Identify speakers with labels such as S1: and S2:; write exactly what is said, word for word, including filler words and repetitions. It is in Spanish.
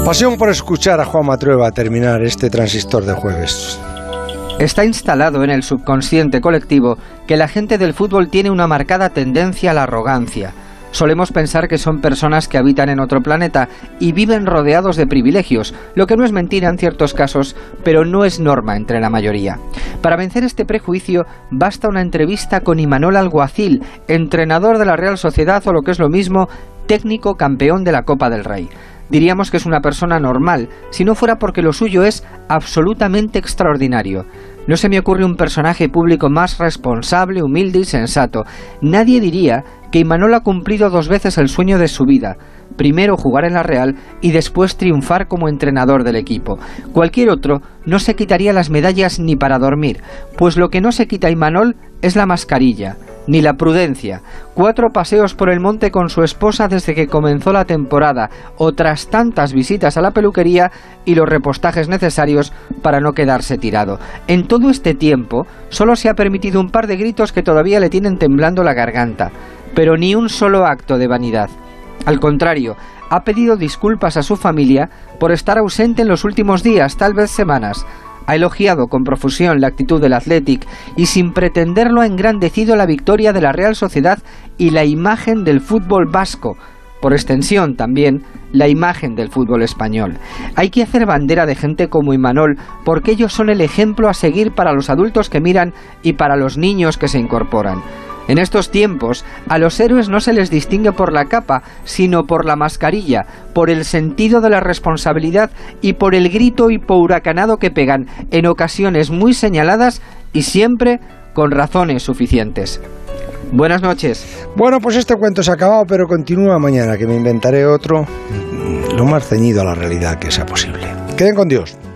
S1: Pasión por escuchar a Juanma Trueba terminar este transistor de jueves.
S2: Está instalado en el subconsciente colectivo que la gente del fútbol tiene una marcada tendencia a la arrogancia. Solemos pensar que son personas que habitan en otro planeta y viven rodeados de privilegios, lo que no es mentira en ciertos casos, pero no es norma entre la mayoría. Para vencer este prejuicio basta una entrevista con Imanol Alguacil, entrenador de la Real Sociedad o lo que es lo mismo, técnico campeón de la Copa del Rey. Diríamos que es una persona normal, si no fuera porque lo suyo es absolutamente extraordinario. No se me ocurre un personaje público más responsable, humilde y sensato. Nadie diría que Imanol ha cumplido dos veces el sueño de su vida. Primero jugar en la Real y después triunfar como entrenador del equipo. Cualquier otro no se quitaría las medallas ni para dormir, pues lo que no se quita Imanol es la mascarilla, ni la prudencia. Cuatro paseos por el monte con su esposa desde que comenzó la temporada, otras tantas visitas a la peluquería y los repostajes necesarios para no quedarse tirado. En todo este tiempo solo se ha permitido un par de gritos que todavía le tienen temblando la garganta, pero ni un solo acto de vanidad. Al contrario, ha pedido disculpas a su familia por estar ausente en los últimos días, tal vez semanas. Ha elogiado con profusión la actitud del Athletic y sin pretenderlo ha engrandecido la victoria de la Real Sociedad y la imagen del fútbol vasco. Por extensión también la imagen del fútbol español. Hay que hacer bandera de gente como Imanol porque ellos son el ejemplo a seguir para los adultos que miran y para los niños que se incorporan. En estos tiempos, a los héroes no se les distingue por la capa, sino por la mascarilla, por el sentido de la responsabilidad y por el grito hipohuracanado que pegan, en ocasiones muy señaladas y siempre con razones suficientes. Buenas noches.
S1: Bueno, pues este cuento se ha acabado, pero continúa mañana, que me inventaré otro lo más ceñido a la realidad que sea posible. Queden con Dios.